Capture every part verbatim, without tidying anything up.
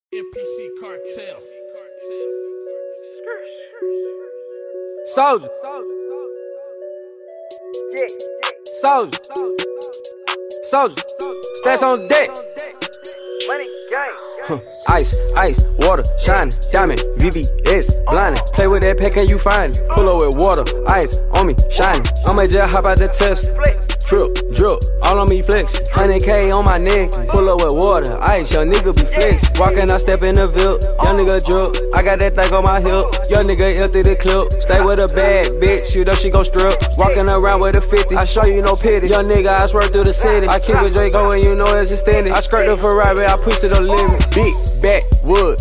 N P C Cartel. Soldier. Soldier. Soldier. Stats on deck. Money gang. Ice, ice, water, shining, diamond, V V S, blinding. Play with that pack and you find it. Pull up with water, ice on me, shining. I'ma just hop out the test. Drip, drip, all on me flex. one hundred K on my neck. Pull up with water, ice, young nigga be flex. Walking, I step in the Ville. Young nigga drip, I got that thing on my hip. Young nigga empty the clip. Stay with a bad bitch, shoot up, she gon' strip. Walking around with a fifty, I show you no pity. Young nigga, I swerve through the city. I keep with Draco and you know it's extended. I skirt the Ferrari, I push to the limit. Big backwood.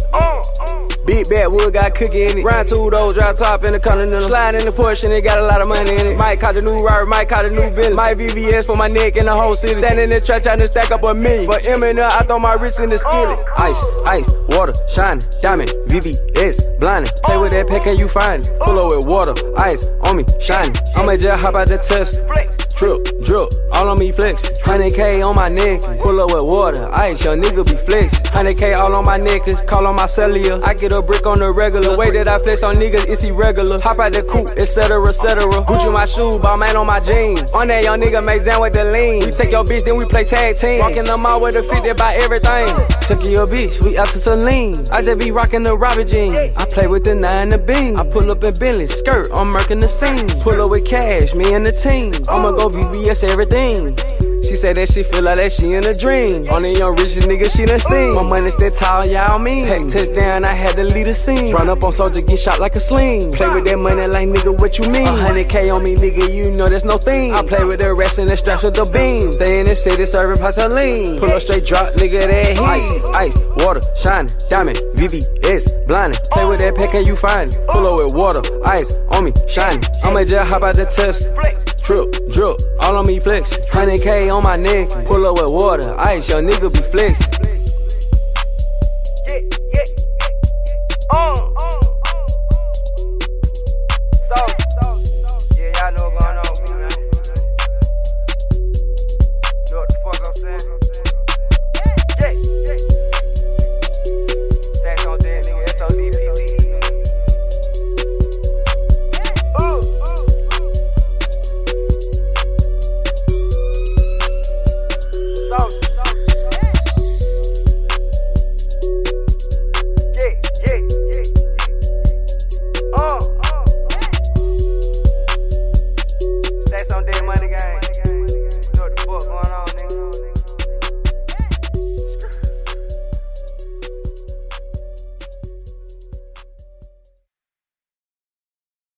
Big backwood got cookie in it. Round two doors, drop top in the continental. Slide in the Porsche and it got a lot of money in it. Might caught the new Rari, might caught the new Bentley. My V V S for my neck and the whole city. Stand in the trash trying to stack up a million. For M and L, I throw my wrist in the skillet. Ice, ice, water, shining, diamond, V V S, blinding. Play with that pack and you find it. Pull up with water, ice on me, shining. I'ma just hop out the test. Drip, drip, all on me flex. one hundred K on my neck. Pull up with water, ice, your nigga be flex. one hundred K all on my necklace, call on my cellular. I get a brick on the regular. The way that I flex on niggas, it's irregular. Hop out the coupe, et cetera, et cetera. Gucci my shoes, ball man on my jeans. On that young nigga make Zan with the lean. We take your bitch, then we play tag team. Walking them out with a fifty by everything. Took your bitch, we out to Celine. I just be rocking the Robert jeans. I play with the nine the beam. I pull up in Bentley, skirt, I'm murking the scene. Pull up with cash, me and the team. I'ma go V V S everything. She said that she feel like that she in a dream. On the young rich nigga she done seen. My money stay tall, y'all mean. Pack touchdown, I had to lead the scene. Run up on soldier, get shot like a sling. Play with that money like nigga, what you mean? one hundred K on me, nigga, you know that's no thing. I play with the rest and the straps with the beams. Stay in the city serving Pasaline. Pull up straight drop, nigga, that heat. Ice, ice, water, shining, diamond, V V S, blinding. Play with that pack and you find it. Pull up with water, ice on me, shining. I'ma just hop out the test. Drip, drip, all on me flex. one hundred K on my neck. Pull up with water, ice, your nigga be flex.